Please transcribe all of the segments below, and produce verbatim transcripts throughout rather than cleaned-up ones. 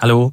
Hallo.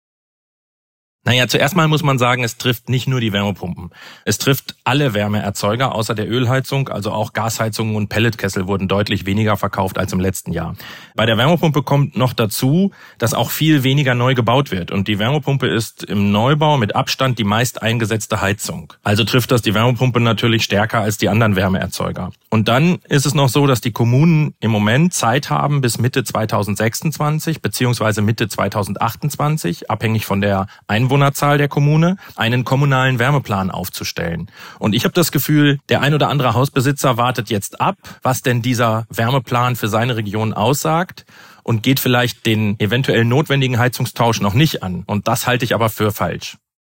Naja, zuerst mal muss man sagen, es trifft nicht nur die Wärmepumpen. Es trifft alle Wärmeerzeuger außer der Ölheizung, also auch Gasheizungen und Pelletkessel wurden deutlich weniger verkauft als im letzten Jahr. Bei der Wärmepumpe kommt noch dazu, dass auch viel weniger neu gebaut wird. Und die Wärmepumpe ist im Neubau mit Abstand die meist eingesetzte Heizung. Also trifft das die Wärmepumpe natürlich stärker als die anderen Wärmeerzeuger. Und dann ist es noch so, dass die Kommunen im Moment Zeit haben bis Mitte zweitausendsechsundzwanzig beziehungsweise Mitte zweitausendachtundzwanzig, abhängig von der Einwohnerzahl der Kommune, einen kommunalen Wärmeplan aufzustellen. Und ich habe das Gefühl, der ein oder andere Hausbesitzer wartet jetzt ab, was denn dieser Wärmeplan für seine Region aussagt und geht vielleicht den eventuell notwendigen Heizungstausch noch nicht an. Und das halte ich aber für falsch.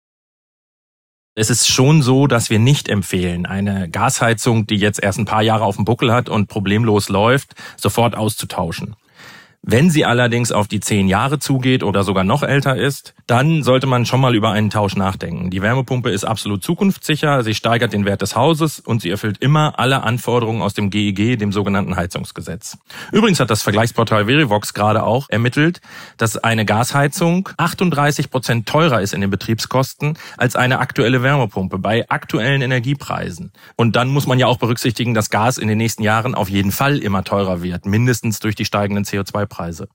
Es ist schon so, dass wir nicht empfehlen, eine Gasheizung, die jetzt erst ein paar Jahre auf dem Buckel hat und problemlos läuft, sofort auszutauschen. Wenn sie allerdings auf die zehn Jahre zugeht oder sogar noch älter ist, dann sollte man schon mal über einen Tausch nachdenken. Die Wärmepumpe ist absolut zukunftssicher, sie steigert den Wert des Hauses und sie erfüllt immer alle Anforderungen aus dem G E G, dem sogenannten Heizungsgesetz. Übrigens hat das Vergleichsportal Verivox gerade auch ermittelt, dass eine Gasheizung achtunddreißig Prozent teurer ist in den Betriebskosten als eine aktuelle Wärmepumpe bei aktuellen Energiepreisen. Und dann muss man ja auch berücksichtigen, dass Gas in den nächsten Jahren auf jeden Fall immer teurer wird, mindestens durch die steigenden C O zwei Preise. Preise.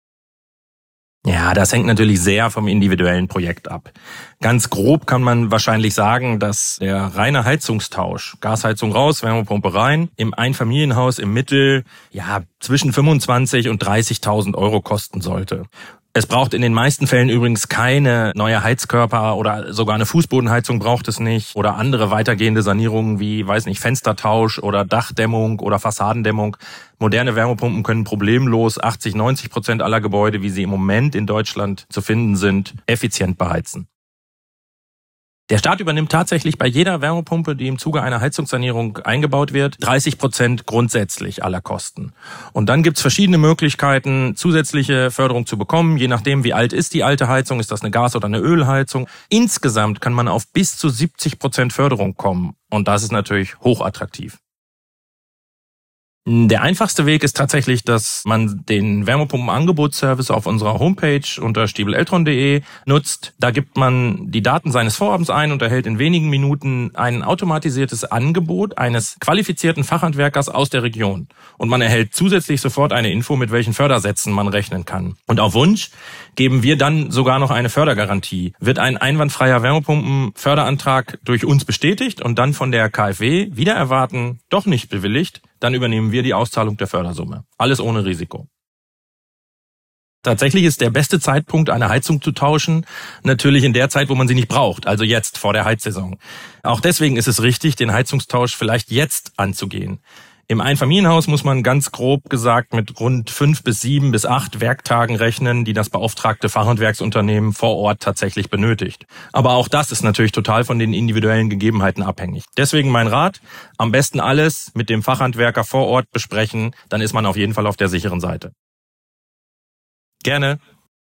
Ja, das hängt natürlich sehr vom individuellen Projekt ab. Ganz grob kann man wahrscheinlich sagen, dass der reine Heizungstausch, Gasheizung raus, Wärmepumpe rein, im Einfamilienhaus im Mittel ja zwischen fünfundzwanzigtausend und dreißigtausend Euro kosten sollte. Es braucht in den meisten Fällen übrigens keine neue Heizkörper oder sogar eine Fußbodenheizung braucht es nicht oder andere weitergehende Sanierungen wie, weiß nicht, Fenstertausch oder Dachdämmung oder Fassadendämmung. Moderne Wärmepumpen können problemlos achtzig, neunzig Prozent aller Gebäude, wie sie im Moment in Deutschland zu finden sind, effizient beheizen. Der Staat übernimmt tatsächlich bei jeder Wärmepumpe, die im Zuge einer Heizungssanierung eingebaut wird, dreißig Prozent grundsätzlich aller Kosten. Und dann gibt's verschiedene Möglichkeiten, zusätzliche Förderung zu bekommen, je nachdem, wie alt ist die alte Heizung, ist das eine Gas- oder eine Ölheizung. Insgesamt kann man auf bis zu siebzig Prozent Förderung kommen. Und das ist natürlich hochattraktiv. Der einfachste Weg ist tatsächlich, dass man den Wärmepumpenangebotsservice auf unserer Homepage unter stiebel-eltron punkt de nutzt. Da gibt man die Daten seines Vorhabens ein und erhält in wenigen Minuten ein automatisiertes Angebot eines qualifizierten Fachhandwerkers aus der Region. Und man erhält zusätzlich sofort eine Info, mit welchen Fördersätzen man rechnen kann. Und auf Wunsch geben wir dann sogar noch eine Fördergarantie. Wird ein einwandfreier Wärmepumpenförderantrag durch uns bestätigt und dann von der K f W wider Erwarten doch nicht bewilligt, dann übernehmen wir die Auszahlung der Fördersumme. Alles ohne Risiko. Tatsächlich ist der beste Zeitpunkt, eine Heizung zu tauschen, natürlich in der Zeit, wo man sie nicht braucht, also jetzt vor der Heizsaison. Auch deswegen ist es richtig, den Heizungstausch vielleicht jetzt anzugehen. Im Einfamilienhaus muss man ganz grob gesagt mit rund fünf bis sieben bis acht Werktagen rechnen, die das beauftragte Fachhandwerksunternehmen vor Ort tatsächlich benötigt. Aber auch das ist natürlich total von den individuellen Gegebenheiten abhängig. Deswegen mein Rat, am besten alles mit dem Fachhandwerker vor Ort besprechen, dann ist man auf jeden Fall auf der sicheren Seite. Gerne.